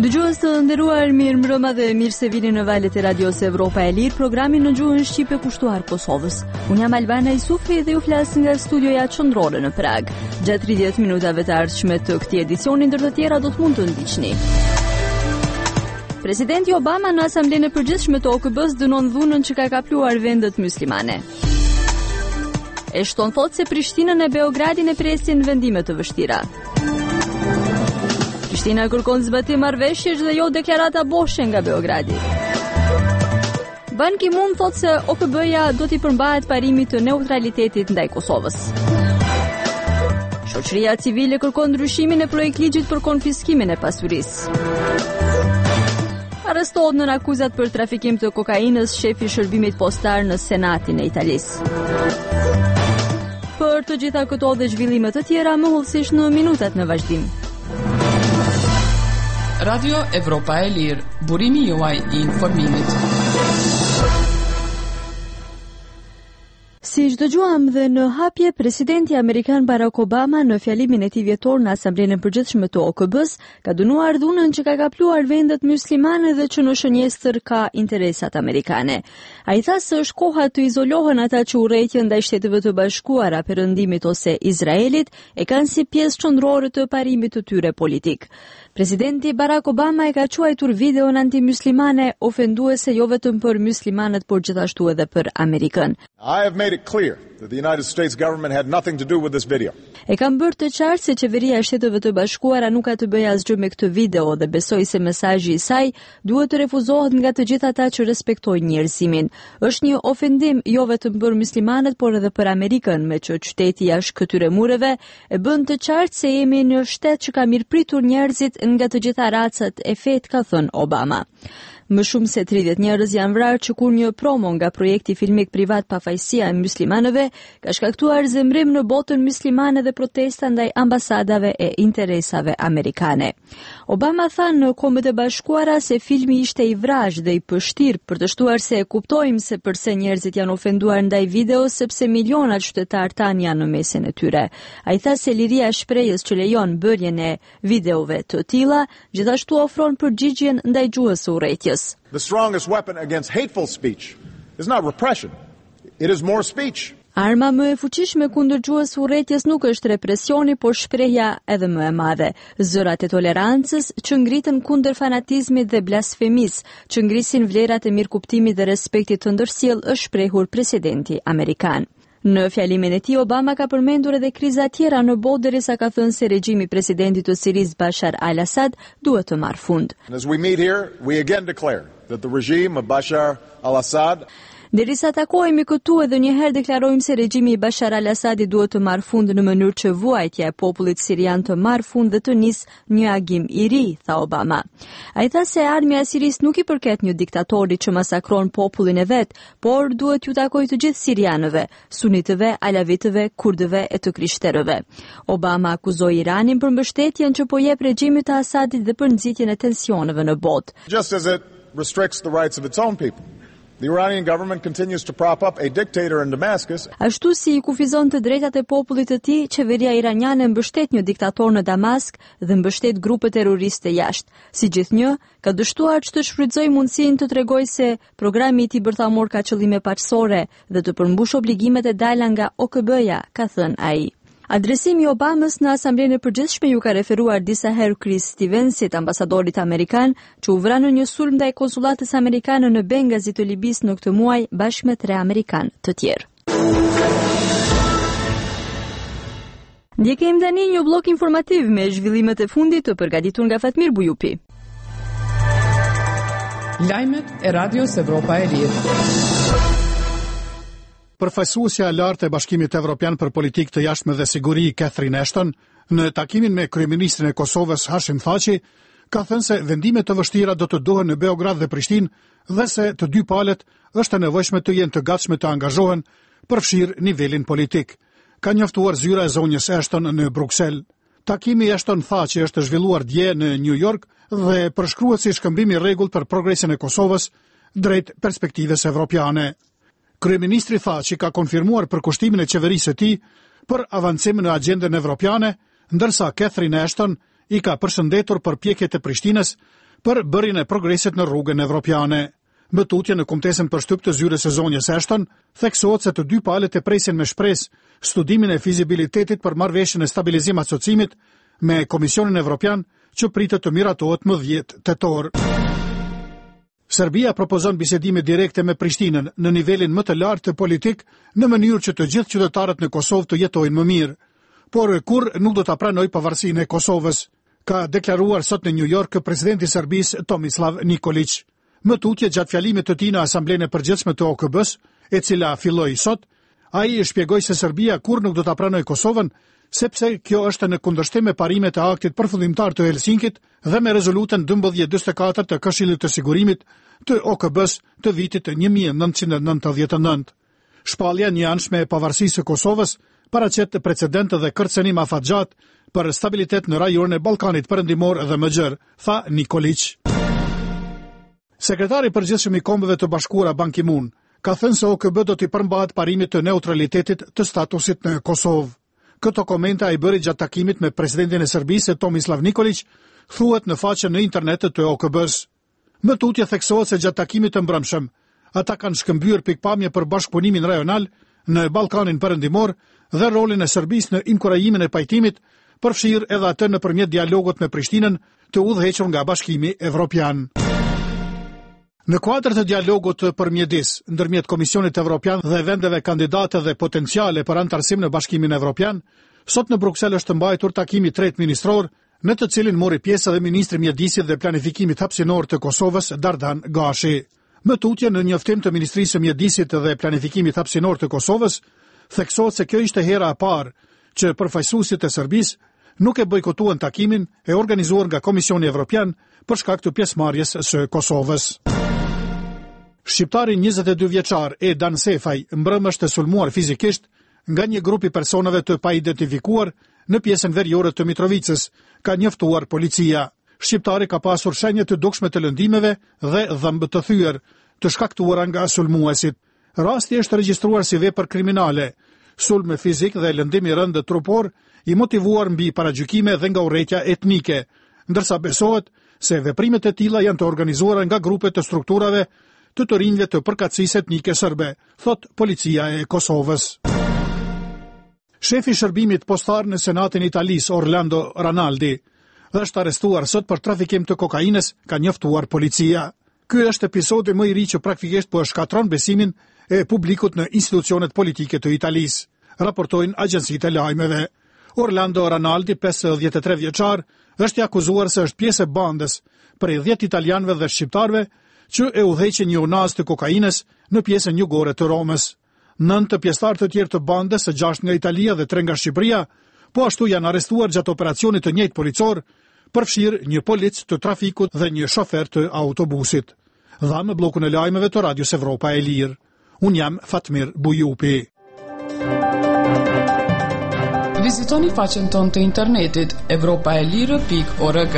Dëgjues të nderuar, mirëmbrëma dhe mirë se vini në valët e Radios Evropa e Lirë, programin në gjuhën shqipe kushtuar Kosovës. Unë jam Albana Isufi dhe ju flas nga studioja qendrore në Prag. Gjatë 30 minutave të ardhshme të këtij edicioni, ndër të tjera do të mund të ndiqni. Presidenti Obama në Asamblenë e Përgjithshme të OKB-s dënon dhunën që ka kapluar vendet myslimane. Ashton thotë se Prishtinën e Beogradin e presin vendime të vështira. Prishtina kërkon zbatim marrëveshjesh dhe jo deklarata boshe nga Beogradi. Ban Ki-moon thotë se OKB-ja do t'i përmbahet parimit të neutralitetit ndaj Kosovës. Shoqëria civile kërkon ndryshimin e projektligjit për konfiskimin e pasurisë. Arrestohet në akuzat për trafikim të kokainës shefi i shërbimit postar në Senatin e Italisë. Për të gjitha këto dhe zhvillime të tjera, më hollësisht në minutat në vazhdim. Radio Evropa e Lirë, burimi juaj i informimit. Si dëgjuam dhe në hapje, presidenti amerikan Barack Obama në fjalimin e tij vjetor në Asamblenë e Përgjithshme të OKB-s ka dënuar dhunën që ka kapluar vendet myslimane dhe që në shënjestër ka interesat amerikane. Ai tha se është koha të izolohen ata që urrejtjen ndaj Shteteve të Bashkuara, Perëndimit ose Izraelit e kanë si pjesë qendrore të parimit të tyre politik. Presidenti Barack Obama e ka quajtur videon antimuslimane ofenduese jo vetëm për muslimanët, por gjithashtu edhe për Amerikën. I have made it clear that the United States government had nothing to do with this video. E kam bërë të qartë se qeveria e Shteteve të Bashkuara nuk ka të bëjë asgjë me këtë video dhe besoj se mesazhi i saj duhet të refuzohet nga të gjithë ata që respektojnë njerëzimin. Është një ofendim jo vetëm për muslimanët, por edhe për Amerikën, me që qyteti jashtë këtyre mureve e bën të qartë se jemi në shtet që ka mirëpritur njerëzit nga të gjitha racat e fet, ka thënë Obama. Më shumë se 30 njerëz janë vrarë që kur një promo nga projekti filmik privat pafajësia e muslimanëve ka shkaktuar zemrim në botën muslimane dhe protesta ndaj ambasadave e interesave amerikane. Obama tha në Kombet e Bashkuara se filmi ishte i vrajë dhe i pështirë, për të shtuar se e kuptojmë se përse njerëzit janë ofenduar ndaj video, sepse milionat qytetar tanë janë në mesin e tyre. Ai tha se liria e shprehjes që lejon bërjen e videove të tilla gjithashtu ofron përgjigjen ndaj gjuhës së urrëtitjes. The strongest weapon against hateful speech is not repression. It is more speech. Arma më e fuqishme kundër gjuhës së urrëtitjes nuk është represioni, por shprehja edhe më e madhe. Zërat e tolerancës që ngriten kundër fanatizmit dhe blasfemisë, që ngrisin vlerat e mirëkuptimit dhe respektit të ndërsjellë, është shprehur presidenti amerikan. Në fjalimin e tij, Obama ka përmendur edhe kriza tjera në botë, derisa ka thënë se regjimi i presidentit të Sirisë Bashar al-Assad duhet të marrë fund. As we meet here, we again declare that the regime of Bashar al-Assad Derisa takohemi këtu, edhe një herë deklarojmë se regjimi i Bashar al-Assadit duhet të marrë fund në mënyrë që vuajtja e popullit sirian të marrë fund dhe të nisë një agim i ri, tha Obama. Ai tha se armja e Sirisë nuk i përket një diktatori që masakron popullin e vet, por duhet ju takojë të gjithë sirianëve, sunitëve, alavitëve, kurdëve e të krishterëve. Obama akuzoi Iranin për mbështetjen që po jep regjimit të Assadit dhe për nxitjen e tensioneve në botë. Just as it restricts the rights of its own people. The Iranian government continues to prop up a dictator in Damascus. Ashtu si i kufizon të drejtat e popullit të tij, qeveria iraniane mbështet një diktator në Damask dhe mbështet grupe terroriste jashtë. Si gjithnjë, ka dështuar që të shfrytëzojë mundësinë të tregojë se programi i tij bërthamor ka qëllime paqësore dhe të përmbush obligimet e dala nga OKB-ja, ka thënë ai. Adresimi i Obamës në Asamblenë e Përgjithshme ju ka referuar disa herë Chris Stevensit, ambasadorit amerikan, që u vra në një sulm ndaj konsullatës amerikane në Bengazi të Libisë në këtë muaj bashkë me 3 amerikanë të tjerë. Ndjekim tani një blok informativ me zhvillimet e fundit të përgatitur nga Fatmir Bujupi. Lajmet e Radios Evropa e Lirë. Përfaqësuesja e lartë e Bashkimit Evropian për Politikë të Jashtme dhe Siguri, Catherine Ashton, në takimin me kryeministrin e Kosovës Hashim Thaçi, ka thënë se vendime të vështira do të duhen në Beograd dhe Prishtinë dhe se të dy palët është e nevojshme të jenë të gatshme të angazhohen përfshirë nivelin politik. Ka njoftuar zyra e zonjës Ashton në Bruksel. Takimi i Ashton Thaçi është zhvilluar dje në New York dhe përshkruhet si shkëmbim i rregullt për progresin e Kosovës drejt perspektivës evropiane. Kryeministri Thaçi ka konfirmuar përkushtimin e qeverisë së tij për avancim në agjendën evropiane, ndërsa Catherine Ashton i ka përshëndetur përpjekjet e Prishtinës për bërjen e progresit në rrugën evropiane. Mbëtutja në kumtesën për shtyp të zyrës së zonjës Ashton theksohet se të dy palët e presin me shpresë studimin e fizibilitetit për marrëveshjen e stabilizim asociimit me Komisionin Evropian që pritet të miratohet më 10 tetor. Serbia propozon bisedime direkte me Prishtinën në nivelin më të lartë politik në mënyrë që të gjithë qytetarët në Kosovë të jetojnë më mirë, por kur nuk do ta pranojë pavarësinë e Kosovës, ka deklaruar sot në New York presidenti i Serbisë Tomislav Nikolić. Më tutje gjatë fjalimit të tij në Asamblenë e Përgjithshme të OKB-s, e cila filloi sot, ai shpjegoi se Serbia kur nuk do ta pranojë Kosovën, sepse kjo është në kundërshtim me parimet e aktit përfundimtar të Helsinkit dhe me rezolutën 1244 të Këshillit të Sigurimit të OKB-s të vitit 1999. Shpallja njëanshme e pavarësisë së Kosovës paraqet precedent dhe kërcënim afatgjat për stabilitet në rajonin e Ballkanit Perëndimor dhe më gjerë, tha Nikolić. Sekretari i përgjithshëm i Kombeve të Bashkuara Ban Ki-moon ka thënë se OKB do t'i përmbahet parimit të neutralitetit të statusit në Kosovë. Këto komente ai bëri gjatë takimit me presidentin e Serbisë Tomislav Nikolić, thuhet në faqen në internet të OKB-s. Më tutje theksohet se gjatë takimit të mbrëmshëm, ata kanë shkëmbyer pikpamje për bashkëpunimin rajonal në Ballkanin Perëndimor dhe rolin e Serbisë në inkurajimin e pajtimit, përfshirë edhe atë nëpërmjet dialogut me Prishtinën të udhëhequr nga Bashkimi Evropian. Në kuadër të dialogut përmjedis ndërmjet Komisionit Evropian dhe vendeve kandidate dhe potenciale për antarësim në Bashkimin Evropian, sot në Bruksel është mbajtur takimi tret ministror, në të cilin mori pjesë edhe ministri mjedisit dhe planifikimit hapësinor të Kosovës Dardan Gashi. Më tutje në njoftim të Ministrisë së Mjedisit dhe planifikimit hapësinor të Kosovës, theksohet se kjo ishte hera e parë që përfaqësuesit e Serbisë nuk e bojkotuan takimin e organizuar nga Komisioni Evropian për shkak të pjesëmarrjes së Kosovës. Shqiptari 22 vjeçar Edan Sefaj mbrëmë është sulmuar fizikisht nga një grup i personave të paidentifikuar në pjesën veriore të Mitrovicës, ka njoftuar policia. Shqiptari ka pasur shenje të dukshme të lëndimeve dhe dhëmbë të thyer, të shkaktuara nga sulmuesit. Rasti është regjistruar si vepër kriminale, sulm fizik dhe lëndim i rënd trupor i motivuar mbi paragjykime dhe nga urrëtia etnike, ndërsa besohet se veprimet e tilla janë të organizuara nga grupe të strukturave të rinjve të përkatësisë etnike serbe, thot policia e Kosovës. Shefi i shërbimit postar në Senatin Italis, Orlando Ranaldi, është arrestuar sot për trafikim të kokainës, ka njoftuar policia. Ky është episodi më i ri që praktikisht po e shkatron besimin e publikut në institucionet politike të Italis, raportojnë agjencitë e lajmeve. Orlando Ranaldi, 53 vjeçar, është i akuzuar se është pjesë e bandës prej 10 italianëve dhe shqiptarëve që e udhëheqin një unaz të kokainës në pjesën jugore të Romës. 9 të pjesëtarë të tjerë të bandës, 6 nga Italia dhe 3 nga Shqipëria, po ashtu janë arrestuar gjatë operacionit të njëjtë policor, përfshirë një polic të trafikut dhe një shofer të autobusit. Dha me bllokun e lajmeve të Radios Evropa e Lirë. Unë jam Fatmir Bujupi. Vizitoni faqen tonë të internetit evropaelire.org.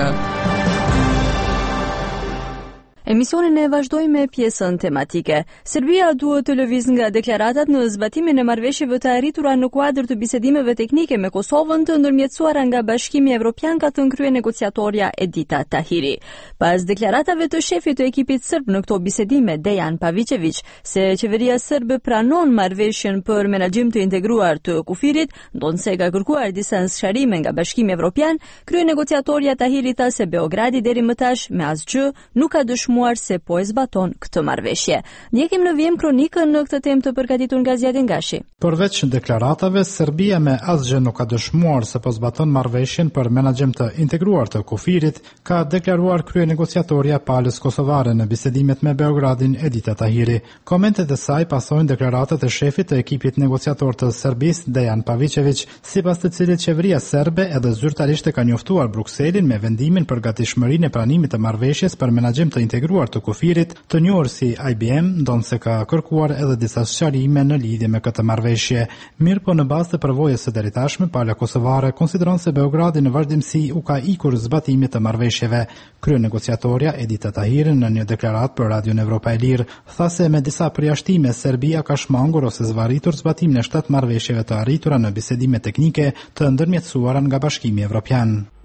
Emisionin e vazhdojmë me pjesën tematike. Serbia duhet të lëvizë nga deklaratat në zbatimin e marrëveshjeve të arritura në kuadër të bisedimeve teknike me Kosovën të ndërmjetësuara nga Bashkimi Evropian, ka thënë krye negociatorja Edita Tahiri. Pas deklaratave të shefit të ekipit serb në këto bisedime, Dejan Pavićević, se qeveria serbe pranon marrëveshjen për menaxhim të integruar të kufirit, ndonse ka kërkuar disa sqarime nga Bashkimi Evropian, krye negociatorja Tahiri tha se Beogradi deri më tash me asgjë nuk ka dëshmuar se po e zbaton këtë marrëveshje. Ndjekim në vijim kronikën në këtë temë të përgatitur nga Zjadin Gashi. Përveç deklaratave, Serbia me asgjë nuk ka dëshmuar se po zbaton marrëveshjen për menaxhim të integruar të kufirit, ka deklaruar krye negociatorja palës kosovare në bisedimet me Beogradin Edita Tahiri. Komentet e saj pasojnë deklaratat e shefit të ekipit negociator të Serbisë Dejan Pavićević, sipas të cilit qeveria serbe edhe zyrtarisht e ka njoftuar Brukselin me vendimin për gatishmërinë e pranimit të marrëveshjes për menaxhim të integruar të kufirit, të njohur si IBM, ndonse ka kërkuar edhe disa sqarime në lidhje me këtë marrëveshje. Mirë po në bazë të përvojës së deritashme, pala kosovare konsideron se Beogradi në vazhdimsi u ka ikur zbatimit të marrëveshjeve. Krye negociatorja Edita Tahiri në një deklaratë për Radion Evropa e Lirë tha se me disa përjashtime Serbia ka shmangur ose zvarritur zbatimin e 7 marrëveshjeve të arritura në bisedime teknike të ndërmjetësuara nga Bashkimi Evropian.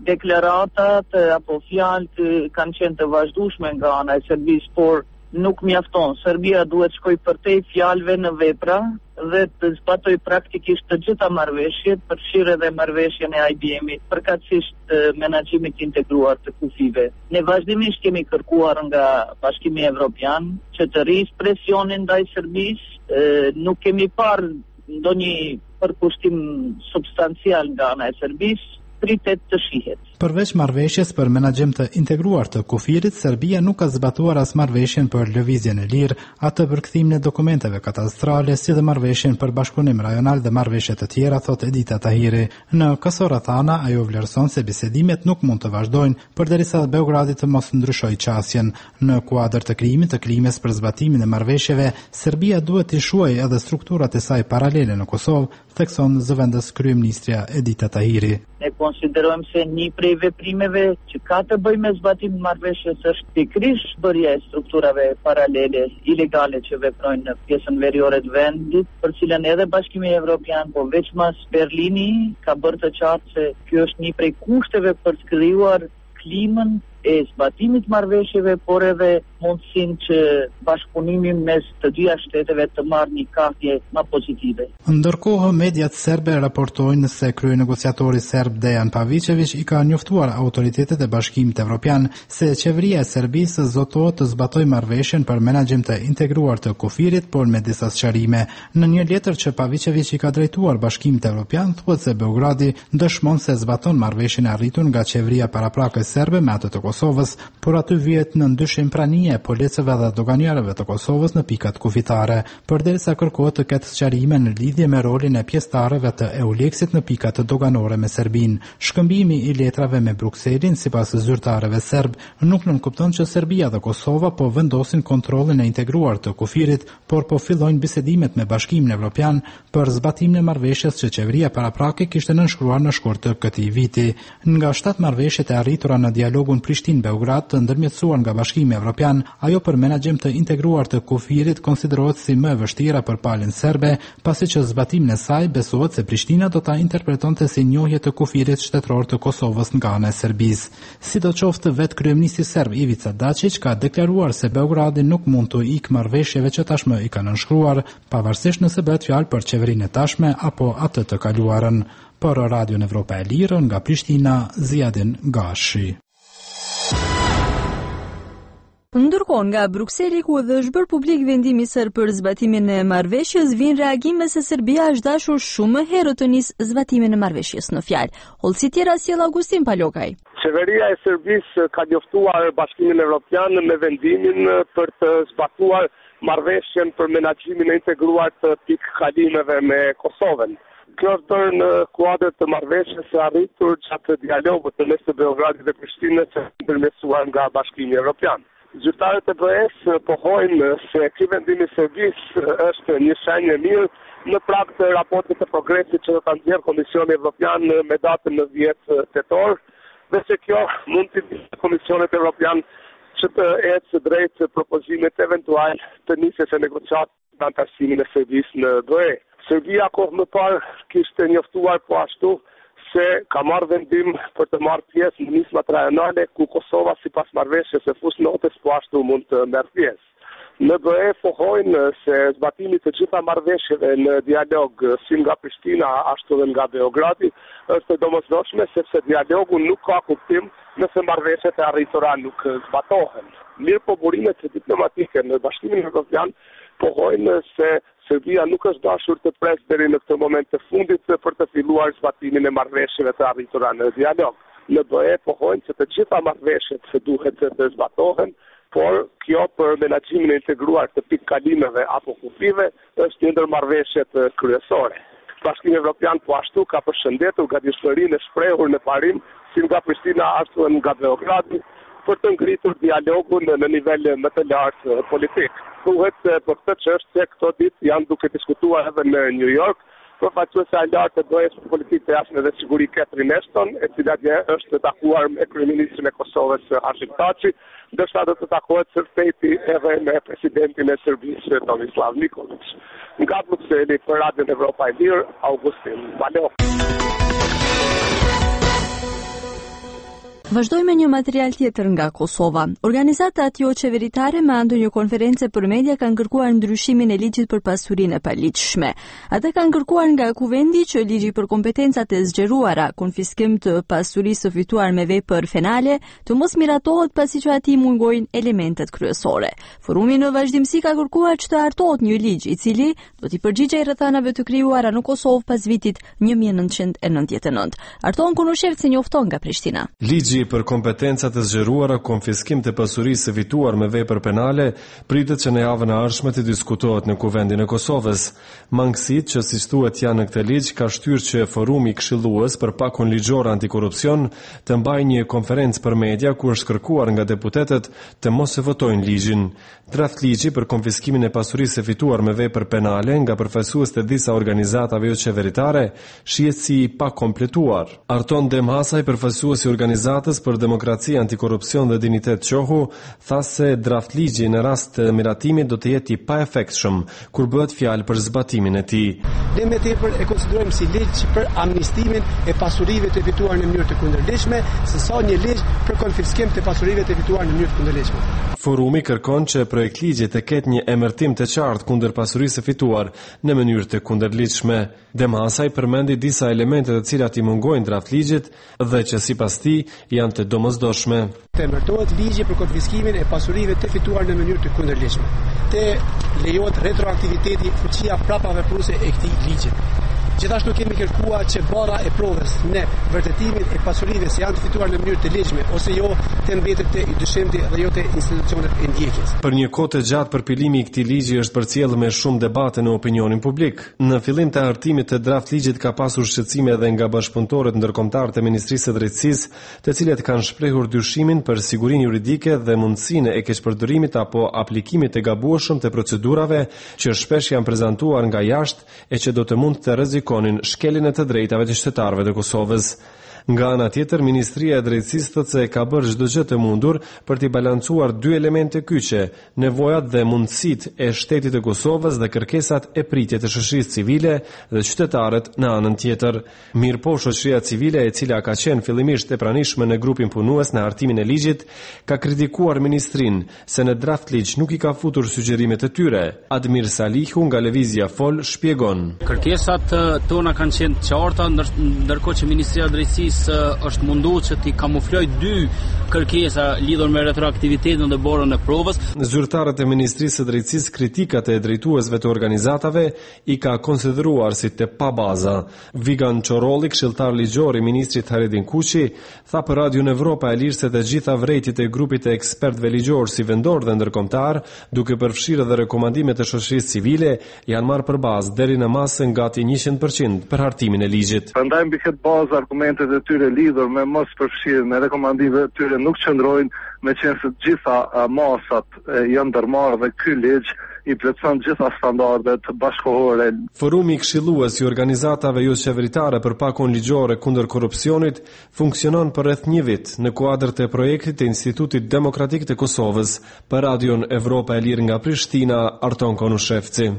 deklaratat apo fjalë që kanë qenë të vazhdueshme nga ana e Serbisë, por nuk mjafton. Serbia duhet shkoj përtej fjalëve në vepra dhe të zbatoj praktikisht të gjitha marrëveshjet, përfshirë edhe marrëveshjen e IBM-it, përkatësisht menaxhimit integruar të kufive. Ne vazhdimisht kemi kërkuar nga Bashkimi Evropian që të rrisë presionin ndaj Serbisë, nuk kemi parë ndonjë përkushtim substancial nga ana e Serbisë, pritet të shihet. Përveç marrëveshjes për menaxhim të integruar të kufirit, Serbia nuk ka zbatuar as marrëveshjen për lëvizjen e lirë, atë për kthimin e dokumenteve katastrale, si dhe marrëveshjen për bashkëpunim rajonal dhe marrëveshje të tjera, thot Edita Tahiri. Në Kasorrethana ajo vlerëson se bisedimet nuk mund të vazhdojnë përderisa Beogradi të mos ndryshojë qasjen. Në kuadër të krijimit të klimes për zbatimin e marrëveshjeve, Serbia duhet të shuajë edhe strukturat e saj paralele në Kosovë, thekson zëvendës kryeministrja Edita Tahiri. Ne konsiderojmë se një prej veprimeve që ka të bëjë me zbatimin e marrëveshjes është pikërisht bërja e strukturave paralele ilegale që veprojnë në pjesën veriore të vendit, për cilën edhe Bashkimi Evropian, po veçmas Berlini ka bërë të qartë se ky është një prej kushteve për të krijuar klimën e zbatimit marrëveshjeve, por edhe mundësinë që bashkëpunimi mes të dyja shteteve të marrë një kafje më pozitive. Ndërkohë, mediat serbe raportojnë se kryenegociatori serb Dejan Pavićević i ka njoftuar autoritetet e Bashkimit Evropian se qeveria e Serbisë zotohet të zbatojë marrëveshjen për menaxhim të integruar të kufirit, por me disa sqarime. Në një letër që Pavićević i ka drejtuar Bashkimit Evropian, thuhet se Beogradi dëshmon se zbaton marrëveshjen e arritur nga qeveria paraprake serbe me atë të Kosovës, por aty vihet në ndyshim prania e policëve dhe doganjarëve të Kosovës në pikat kufitare, përderisa kërkohet të ketë sqarime në lidhje me rolin e pjesëtarëve të EULEX-it në pikat doganore me Serbinë. Shkëmbimi i letrave me Brukselin, sipas zyrtarëve serb, nuk nënkupton që Serbia dhe Kosova po vendosin kontrollin e integruar të kufirit, por po fillojnë bisedimet me Bashkimin Evropian për zbatimin e marrëveshjes që qeveria paraprake kishte nënshkruar në shkurt të këtij viti. Nga 7 marrëveshjet e arritura në dialogun Prishtinë-Beograd të ndërmjetësuar nga Bashkimi Evropian, ajo për menaxhim të integruar të kufirit konsiderohet si më e vështira për palën serbe, pasi që zbatimin e saj besohet se Prishtina do ta interpretonte si njohje të kufirit shtetëror të Kosovës nga ana e Serbisë. Sidoqoftë, vetë kryeministri serb Ivica Dačić ka deklaruar se Beogradi nuk mund të ikë marrëveshjeve që tashmë i kanë nënshkruar, pavarësisht nëse bëhet fjalë për qeverinë e tashme apo atë të kaluarën. Për Radion Evropa e Lirë, nga Prishtina, Ziadin Gashi. Ndërkohë, nga Brukseli, ku edhe është bërë publik vendimi serb për zbatimin e marrëveshjes, vijnë reagime se Serbia është dashur shumë herë të nisë zbatimin e marrëveshjes në fjalë. Hollësi tjera sjell Augustin Palokaj. Qeveria e Serbisë ka njoftuar Bashkimin Evropian me vendimin për të zbatuar marrëveshjen për menaxhimin e integruar të pikkalimeve me Kosovën. Kjo është bërë në kuadër të marrëveshjes së arritur gjatë dialogut të mes të Beogradit dhe Prishtinës që ndërmjetësuar nga Bashkimi Evropian. Zyrtarët e BE-s pohojnë se ky vendim i Serbisë është një shenjë e mirë në prag të raportit të progresit që do ta nxjerrë Komisioni Evropian me datën 10 tetor, dhe se kjo mund të ndihmojë Komisionin Evropian që të ecë drejt propozimit eventual të nisjes së negociatave për antarësimin e Serbisë në BE. Serbia kohë më parë kishte njoftuar po ashtu se ka marrë vendim për të marrë pjesë në nismat rajonale ku Kosova sipas marrëveshjes së fusnotës po ashtu mund të merr pjesë. Në BE pohojnë se zbatimi të gjitha marrëveshjeve në dialog si nga Prishtina ashtu dhe nga Beogradi është e domosdoshme sepse dialogu nuk ka kuptim nëse marrëveshjet e arritura nuk zbatohen. Mirë po burimet diplomatike në Bashkimin Evropian pohojnë se Serbia nuk është dashur të presë deri në këtë moment të fundit për të filluar zbatimin e marrëveshjeve të arritura në dialog. Në BE pohojnë se të gjitha marrëveshjet duhet të zbatohen, por kjo për menaxhimin e integruar të pikkalimeve apo kufive është një ndër marrëveshjet kryesore. Bashkimi Evropian po ashtu ka përshëndetur gatishmërinë e shprehur në parim si nga Prishtina ashtu dhe nga Beogradi për të ngritur dialogun në nivel më të lartë politik. Thuhet për këtë çështje këto ditë janë duke diskutuar edhe në New York përfaqësuesja e lartë e BE-s për politikë të jashtme dhe siguri Catherine Ashton, e cila dje është takuar me kryeministrin e Kosovës Hashim Thaçi, ndërsa do të takohet së shpejti edhe me presidentin e Serbisë Tomislav Nikolić. Nga Brukseli për Radion Evropa e Lirë, Augustin Palokaj. Vazhdoj me një material tjetër nga Kosova. Organizatat jo qeveritare me anë një konferencë për media kanë kërkuar ndryshimin e ligjit për pasurinë e paligjshme. Ata kanë kërkuar nga kuvendi që ligji për kompetencat e zgjeruara, konfiskim të pasurisë së fituar me vepër penale, të mos miratohet pasi që atij mungojnë elementet kryesore. Forumi në vazhdimsi ka kërkuar që të hartohet një ligj i cili do t'i përgjigjej rrethanave të krijuara në Kosovë pas vitit 1999. Arton Kunushevci njofton nga Prishtina. Ligji për kompetencat e zgjeruara, konfiskim të pasurisë së fituar me vepër penale, pritet që në javën e ardhshme të diskutohet në Kuvendin e Kosovës. Mangësitë që siç thuhet janë në këtë ligj ka shtyrë që forumi këshillues për pakon ligjor antikorrupsion të mbajë një konferencë për media ku është kërkuar nga deputetët të mos e votojnë ligjin. Draft ligji për konfiskimin e pasurisë së fituar me vepër penale nga përfaqësues të disa organizatave jo qeveritare shihet si i pakompletuar. Arton Demhasaj, përfaqësuesi i organizatës për demokraci, antikorrupsion dhe dinitet qohu, tha se draft ligji në rast të miratimit do të jetë i paefektshëm kur bëhet fjalë për zbatimin e tij. Ne me tepër e konsiderojmë si ligj për amnistimin e pasurive të fituar në mënyrë të kundërligjshme, sesa një ligj për konfiskim të pasurive të fituar në mënyrë të kundërligjshme. Forumi kërkon që projekt ligji të ketë një emërtim të qartë kundër pasurisë së fituar në mënyrë të kundërligjshme. Demhasaj përmendi disa elemente të cilat i mungojnë draft ligjit dhe që sipas tij janë të domosdoshme. Të emërtohet ligji për konfiskimin e pasurive të fituar në mënyrë të kundërligjshme. Të lejohet retroaktiviteti, fuqia prapavepruese e këtij ligji. Gjithashtu kemi kërkuar që bara e provës në vërtetimin e pasurive se janë të fituar në mënyrë të ligjshme ose jo të mbetet te dyshemë dhe jo te institucionet e ndjekjes. Për një kohë të gjatë përpilimi i këtij ligji është përcjellur me shumë debate në opinionin publik. Në fillim të hartimit të draft ligjit ka pasur shqetësime edhe nga bashkëpunëtorët ndërkombëtar të Ministrisë së Drejtësisë, të cilët kanë shprehur dyshimin për sigurinë juridike dhe mundësinë e keqpërdorimit apo aplikimit të gabueshëm të procedurave që shpesh janë prezantuar nga jashtë e që do të mund të rrezikonin shkeljen e të drejtave të qytetarëve të Kosovës. Nga ana tjetër, Ministria e Drejtësisë thotë se ka bërë çdo gjë të mundur për të balancuar dy elemente kyçe, nevojat dhe mundësitë e shtetit të Kosovës dhe kërkesat e pritjet të shoqërisë civile dhe qytetarët në anën tjetër. Mirëpo shoqëria civile, e cila ka qenë fillimisht e pranishme në grupin punues në hartimin e ligjit, ka kritikuar ministrinë se në draft ligj nuk i ka futur sugjerimet e tyre. Admir Salihu nga Lëvizja Fol shpjegon. Kërkesat tona kanë qenë të qarta, ndërkohë që Ministria e Drejtësisë është munduar që t'i kamufloj dy kërkesa lidhur me retroaktivitetin dhe borën e provës. Zyrtarët e Ministrisë së Drejtësisë kritikat e drejtuesve të organizatave i ka konsideruar si të pabaza. Vigan Çorolli, këshilltar ligjor i ministrit Haredin Kuqi, tha për Radio Evropa e Lirë se të gjitha vrejtjet e grupit të ekspertëve ligjor si vendor dhe ndërkombëtar, duke përfshirë edhe rekomandimet e shoqërisë civile, janë marrë për bazë deri në masën gati 100% për hartimin e ligjit. Prandaj mbi këtë bazë argumentet e tyre lidhur me mos përfshirjen e rekomandimet e tyre nuk qëndrojnë, me qenë se gjitha masat janë ndërmarrë dhe ky ligj i plotson gjitha standardet bashkëkohore. Forumi këshillues i organizatave jo qeveritare për pakon ligjore kundër korrupsionit funksionon për rreth një vit në kuadër të projektit të Institutit Demokratik të Kosovës. Për Radion Evropa e Lirë nga Prishtina, Arton Konushevci.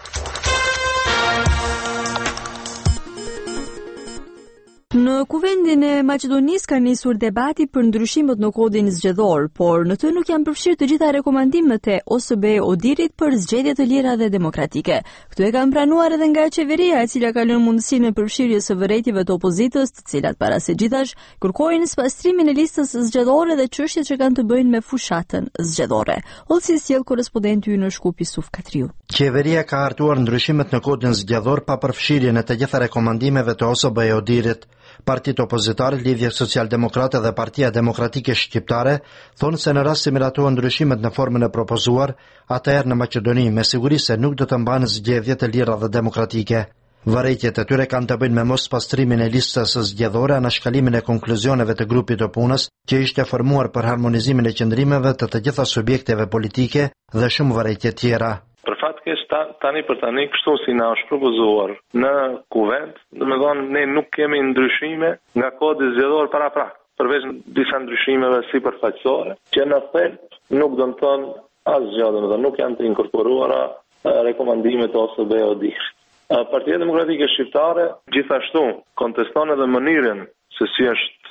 Në Kuvendin e Maqedonisë ka nisur debati për ndryshimet në kodin zgjedhor, por në të nuk janë përfshirë të gjitha rekomandimet e OSBE Odirit për zgjedhje të lira dhe demokratike. Këto e kanë pranuar edhe nga qeveria, e cila ka lënë mundësinë e përfshirjes së vërejtjeve të opozitës, të cilat para së gjithash kërkojnë pastrimin e listës zgjedhore dhe çështjet që kanë të bëjnë me fushatën zgjedhore. Hollësi sjell korrespondenti ynë në Shkup Yusuf Katriu. Qeveria ka hartuar ndryshimet në kodin zgjedhor pa përfshirjen e të gjitha rekomandimeve të OSBE Odirit. Partitë opozitare, Lidhja Social-Demokrate dhe Partia Demokratike Shqiptare thonë se në rast se miratohen ndryshimet në formën e propozuar, atëherë në Maqedoni me siguri se nuk do të mbahen zgjedhje të lira dhe demokratike. Vërejtjet e tyre kanë të bëjnë me mos pastrimin e listës zgjedhore, anashkalimin e konkluzioneve të grupit të punës që ishte formuar për harmonizimin e qëndrimeve të gjitha subjekteve politike dhe shumë vërejtje tjera. Për fat keq tani për tani kështu si na është propozuar në kuvend, domethënë ne nuk kemi ndryshime nga kodi zgjedhor paraprak, përveç disa ndryshimeve sipërfaqësore, që në thelb nuk do të thonë asgjë, domethënë nuk janë të inkorporuara rekomandimet e OSBE Odirit. Partia Demokratike Shqiptare gjithashtu konteston edhe mënyrën se si është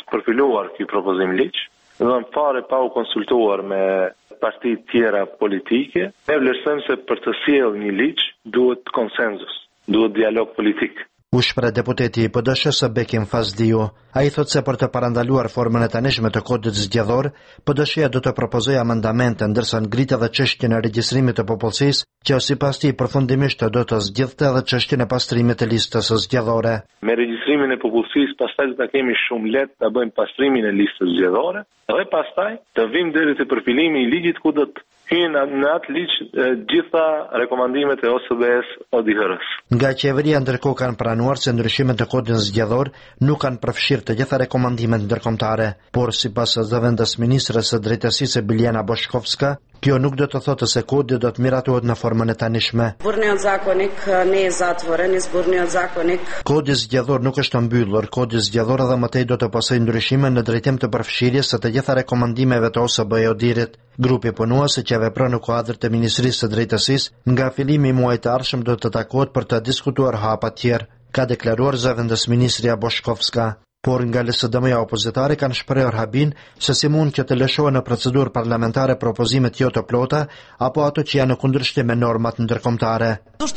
përfiluar ky propozim ligj, dhe fare pa u konsultuar me partitë tjera politike. Ne vlerësojmë se për të sjellë një ligj duhet konsenzus, duhet dialog politik. U shpreh deputeti i PD-s Bekim Fazliu. Ai thotë se për të parandaluar formën e tanishme të kodit zgjedhor, PD-sja do të propozojë amendamente, ndërsa ngrit edhe çështjen e regjistrimit të popullsisë, që sipas tij përfundimisht do të zgjidhte edhe çështjen e pastrimit të listës së zgjedhore. Me regjistrimin e popullsisë pastaj do ta kemi shumë lehtë ta bëjmë pastrimin e listës zgjedhore dhe pastaj të vim deri te përfilimi i ligjit ku do të hyjnë në atë ligj gjitha rekomandimet e OSBE-s ODIHR-s. Nga qeveria ndërkohë kanë pranuar se ndryshimet në kodin zgjedhor nuk kanë përfshirë të gjitha rekomandimet ndërkombëtare, por sipas zëvendës ministres së drejtësisë Biljana Boshkovska, kjo nuk do të thotë se kodi do të miratohet në formën e tanishme. Kodi zgjedhor nuk është mbyllur, kodi zgjedhor edhe mëtej do të pasojë ndryshime në drejtim të përfshirjes së të gjitha rekomandimeve të OSBE-ODIHR-it. Grupi punues që vepron në kuadër të Ministrisë së Drejtësisë nga fillimi i muajit të ardhshëm do të takohet për të diskutuar hapa të tjerë, ka deklaruar zëvendës ministrja Boshkovska. Por nga LSDM-ja opozitare kanë shprehur habin se si mund që të lëshohen në procedurë parlamentare propozimet jo të plota apo ato që janë në kundërshtim me normat ndërkombëtare.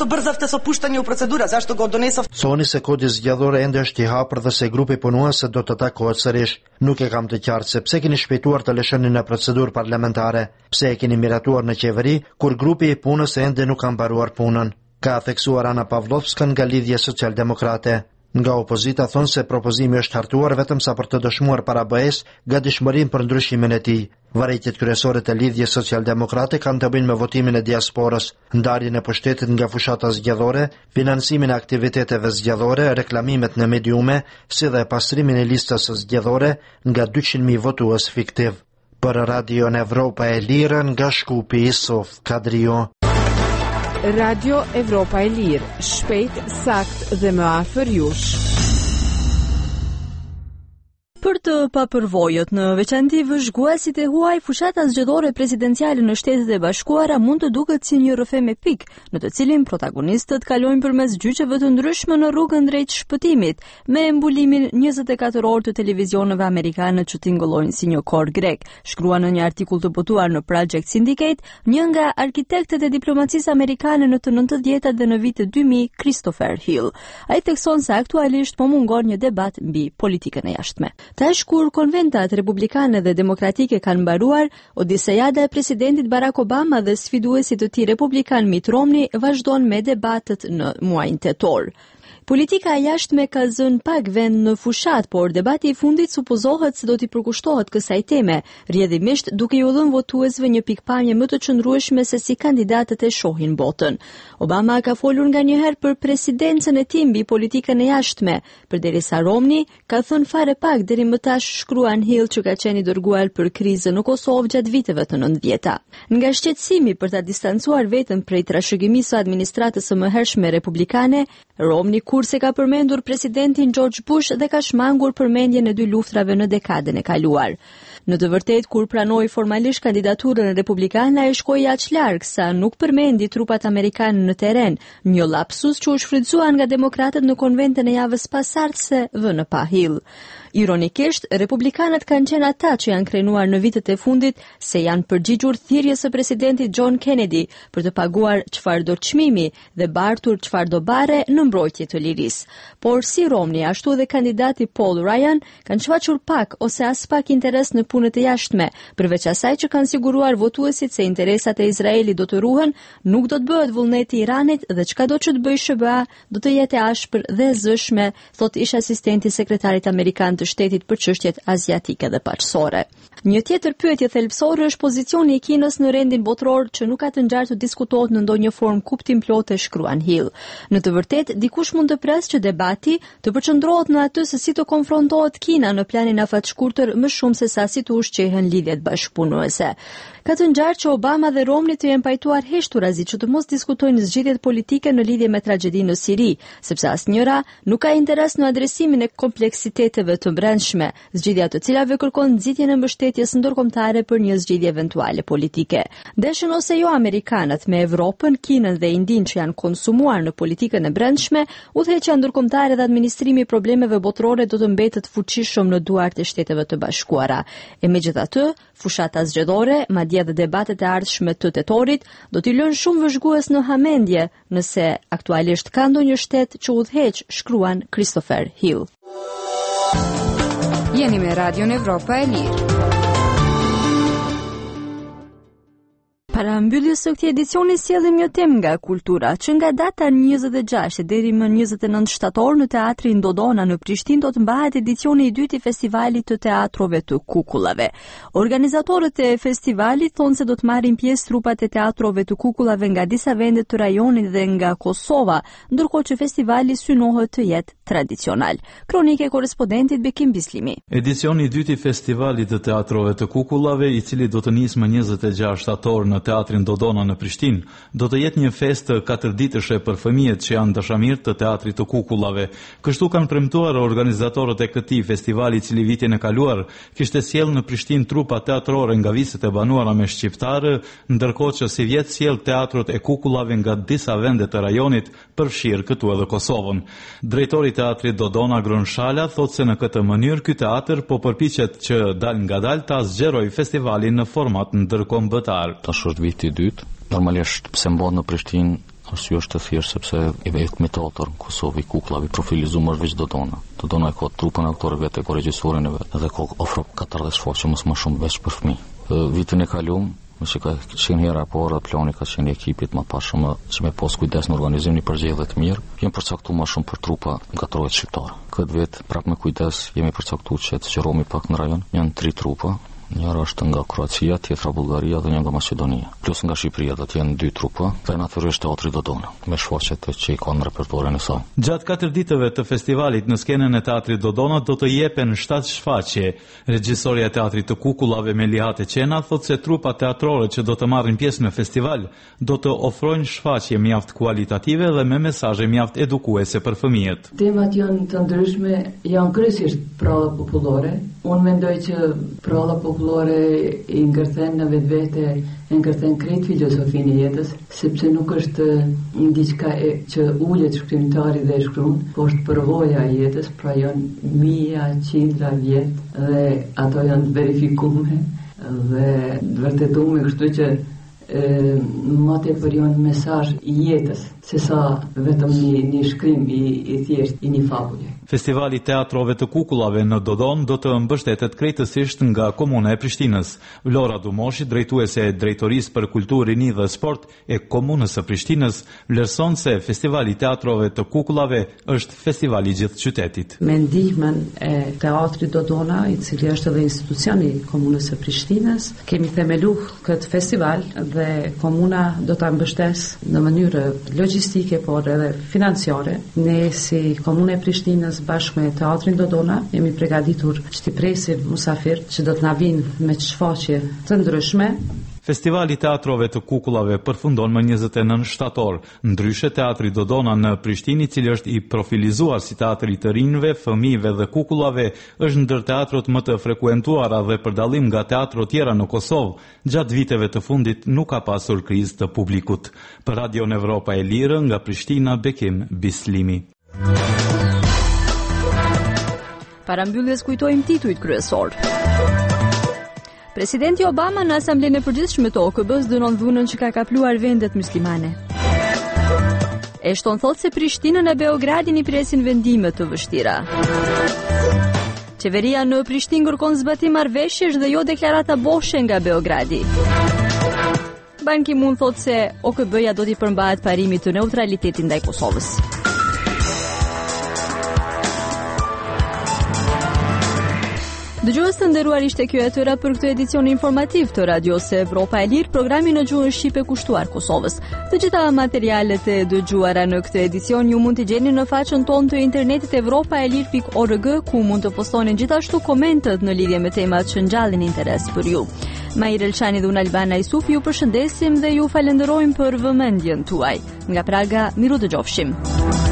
Thoni se kodi zgjedhor ende është i hapur dhe se grupi punues do të takohet sërish. Nuk e kam të qartë se pse keni shpejtuar të lëshoni në procedurë parlamentare, pse e keni miratuar në qeveri kur grupi i punës ende nuk ka mbaruar punën. Ka theksuar Ana Pavlovska nga Lidhja Socialdemokrate. Nga opozita thonë se propozimi është hartuar vetëm sa për të dëshmuar para BE-s gatishmërinë për ndryshimin e tij. Varrëtitjet kryesore të Lidhjes Socialdemokrate kanë të bëjnë me votimin e diasporës, ndarjen e pushtetit nga fushata zgjedhore, finansimin e aktiviteteve zgjedhore, reklamimet në mediume, si dhe pastrimin e listës së zgjedhore nga 200.000 votues fiktiv. Për Radio Evropa e Lirë nga Shkupi, Sof Kadrio. Radio Evropa e Lirë, shpejt, sakt dhe më afër jush. Për të papërvojët, në veçanti vëzhguesit e huaj, fushata zgjedhore presidenciale në Shtetet e Bashkuara mund të duket si një rrëfe me pik, në të cilin protagonistët kalojnë përmes gjyqeve të ndryshme në rrugën drejt shpëtimit, me mbulimin 24 orë të televizioneve amerikane që tingëllojnë si një kor grek, shkrua në një artikull të botuar në Project Syndicate, një nga arkitektet e diplomacisë amerikane në të 90-tat dhe në vitet 2000, Christopher Hill. Ai thekson se aktualisht po mungon një debat mbi politikën e jashtme. Tash kur konventat republikane dhe demokratike kanë mbaruar, odisejada e presidentit Barack Obama dhe sfiduesit të tij republikan Mitt Romney vazhdon me debatet në muajin tetor. Politika e jashtme ka zënë pak vend në fushat, por debati i fundit supozohet se do t'i përkushtohet kësaj teme, rrjedhimisht duke i dhënë votuesve një pikpamje më të qëndrueshme se si kandidatët e shohin botën. Obama ka folur nganjëherë për presidencën e tij mbi politikën e jashtme, përderisa Romney ka thënë fare pak deri më tash, shkruan Hill që ka qenë i dërguar për krizën në Kosovë gjatë viteve të 90-ta. Nga shqetësimi për ta distancuar veten prej trashëgimisë së administratës së mëhershme republikane, Romney kurse ka përmendur presidentin George Bush dhe ka shmangur përmendjen e 2 luftrave në dekadën e kaluar. Në të vërtetë, kur pranoi formalisht kandidaturën republikane, ai shkoi aq larg sa nuk përmendi trupat amerikanë në terren, një lapsus që u shfrytëzua nga demokratët në konventën e javës pasardhëse vënë pa Hill. Ironikisht, republikanët kanë qenë ata që janë krenuar në vitet e fundit se janë përgjigjur thirrjes së presidentit John Kennedy për të paguar çfarëdo çmimi dhe bartur çfarëdo bare në mbrojtje të lirisë. Por si Romney, ashtu dhe kandidati Paul Ryan kanë shfaqur pak ose as pak interes në punët e jashtme, përveç asaj që kanë siguruar votuesit se interesat e Izraelit do të ruhen, nuk do të bëhet vullneti i Iranit dhe çkado që të bëjë SBA do të jetë e ashpër dhe e zëshme, thot ish asistenti sekretarit amerikan të shtetit për çështjet aziatike dhe paqësore. Një tjetër pyetje thelbësore është pozicioni i Kinës në rendin botror që nuk ka të ngjarë të diskutohet në ndonjë formë kuptimplote, shkruan Hill. Në të vërtetë, dikush mund të presë që debati të përqendrohet në atë se si të konfrontohet Kina në planin afatshkurtër më shumë se sa si të ushqehen lidhjet bashkëpunuese. Ka të ngjarë që Obama dhe Romney të jenë pajtuar heshturazi që të mos diskutojnë zgjidhjet politike në lidhje me tragjedinë në Siri, sepse asnjëra nuk ka interes në adresimin e kompleksiteteve të brendshme, zgjidhja të cilave kërkon nxitjen e mbështetjes mbështetjes ndërkombëtare për një zgjidhje eventuale politike. Deshin ose jo amerikanët me Evropën, Kinën dhe Indinë që janë konsumuar në politikën e brendshme, udhëheqja ndërkombëtare dhe administrimi i problemeve botërore do të mbetet fuqishëm në duart e Shteteve të Bashkuara. E megjithatë, fushata zgjedhore, madje edhe debatet e ardhshme të tetorit, do t'i lënë shumë vëzhgues në hamendje nëse aktualisht ka ndonjë shtet që udhëheq, shkruan Christopher Hill. Jeni me Radion Evropa e Lirë. Para mbylljes së këtij edicioni sjellim një temë nga kultura, që nga data 26 deri më 29 shtator në Teatrin Dodona në Prishtinë do të mbahet edicioni i dytë i festivalit të teatrove të kukullave. Organizatorët e festivalit thonë se do të marrin pjesë trupat e teatrove të kukullave nga disa vende të rajonit dhe nga Kosova, ndërkohë që festivali synohet të jetë tradicional. Kronike korrespondentit Bekim Bislimi. Edicioni i dytë i festivalit të teatrove të kukullave, i cili do të nisë më 26 shtator në Teatrin Dodona në Prishtinë, do të jetë një festë 4 ditëshe për fëmijët që janë dashamirë të teatrit të kukullave. Kështu kanë premtuar organizatorët e këtij festivali, i cili vitin e kaluar kishte sjellë në Prishtinë trupa teatrore nga viset e banuara me shqiptarë, ndërkohë që si vjet sjell teatrot e kukullave nga disa vende të rajonit, përfshirë këtu edhe Kosovën. Drejtori i Teatrit Dodona Gron Shala thotë se në këtë mënyrë ky teatr po përpiqet që dal ngadalë ta zgjerojë festivalin në format ndërkombëtar. Është viti i dytë. Normalisht pse mbahet në Prishtinë, arsye është e thjeshtë sepse i vetë me teatr në Kosovë i kukullave profilizuar veç Dodona. Dodona ka trupën e aktorëve vetë, ka regjisorin e vet, edhe ka ofro 40 shfaqje më shumë veç për fëmijë. Vitin e kaluar, mëse ka qenë hera por plani ka qenë ekipit më pas shumë që me pas kujdes në organizimin e përgjithëve të mirë, jemi përcaktuar më shumë për trupa nga trojet shqiptare. Këtë vit prapë me kujdes jemi përcaktuar që të zgjerohemi pak në rajon, janë 3 trupa. Njëra është nga Kroacia, tjetra Bullgaria dhe një nga Maqedonia. Plus nga Shqipëria do të jenë 2 trupa, dhe natyrisht Teatri Dodona, me shfaqjet që i kanë në repertorin e saj. Gjatë 4 ditëve të festivalit në skenën e Teatrit Dodona do të jepen 7 shfaqje. Regjisorja e Teatrit të Kukullave Melihat Qena thotë se trupat teatrore që do të marrin pjesë në festival do të ofrojnë shfaqje mjaft kualitative dhe me mesazhe mjaft edukuese për fëmijët. Temat janë të ndryshme, janë kryesisht pralla popullore. Unë mendoj që pralla popullore i ngërthen në vetvete, e ngërthen krejt filosofinë e jetës, sepse nuk është diçka që ulet shkrimtari dhe e shkruan, po është përvoja e jetës, pra janë mija, qindra vjet dhe ato janë verifikume dhe vërtetume, kështu që më tepër janë mesazh i jetës, sesa vetëm një shkrim i thjesht i një fabule. Festivali Teatrove të Kukullave në Dodon do të mbështetet krejtësisht nga Komuna e Prishtinës. Vlora Dumoshi, drejtuese e Drejtorisë për Kulturë, Rini dhe Sport e Komunës së Prishtinës, vlerëson se Festivali Teatrove të Kukullave është festivali i gjithë qytetit. Me ndihmën e Teatrit Dodona, i cili është edhe institucioni i Komunës së Prishtinës, kemi themeluar këtë festival dhe komuna do ta mbështes në mënyrë logjistike por edhe financiare. Ne si Komuna e Prishtinës bashkë me Teatrin Dodona jemi përgatitur që t'i presim musafirët që do të na vinë me shfaqje të ndryshme. Festivali Teatrove të Kukullave përfundon më 29 shtator. Ndryshe, Teatri Dodona në Prishtinë, i cili është i profilizuar si teatri të rinjve, fëmijëve dhe kukullave, është ndër teatrot më të frekuentuara dhe për dallim nga teatro tjera në Kosovë, gjatë viteve të fundit nuk ka pasur krizë të publikut. Për Radion Evropa e Lirë, nga Prishtina, Bekim Bislimi. Para mbylljes kujtojmë titujt kryesor. Presidenti Obama në Asamblenë e Përgjithshme të OKB-s dënon dhunën që ka kapluar vendet muslimane. Ashton thotë se Prishtinën e Beogradin i presin vendime të vështira. Qeveria në Prishtinë kërkon zbatim marrëveshjesh dhe jo deklarata boshe nga Beogradi. Ban Ki-moon thotë se OKB-ja do t'i përmbahet parimit të neutralitetit ndaj Kosovës. Dëgjues të nderuar, ishte kjo e tëra për këtë edicion informativ të Radios Evropa e Lirë, programi në gjuhën shqipe kushtuar Kosovës. Të gjitha materialet e dëgjuara në këtë edicion ju mund t'i gjeni në faqen tonë të internetit evropaelir.org, ku mund të postoni gjithashtu komentet në lidhje me temat që ngjallin interes për ju. Mahir Elçani dhe unë Albana Isuf ju përshëndesim dhe ju falenderojmë për vëmendjen tuaj. Nga Praga, miru dëgjofshim.